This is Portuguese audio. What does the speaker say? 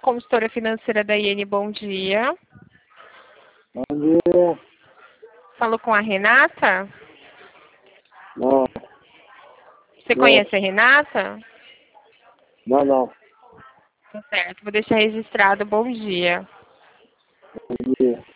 consultora financeira da IN, bom dia. Bom dia. Falo com a Renata? Não, Você conhece a Renata? não. Tá certo, vou deixar registrado, bom dia. Bom dia.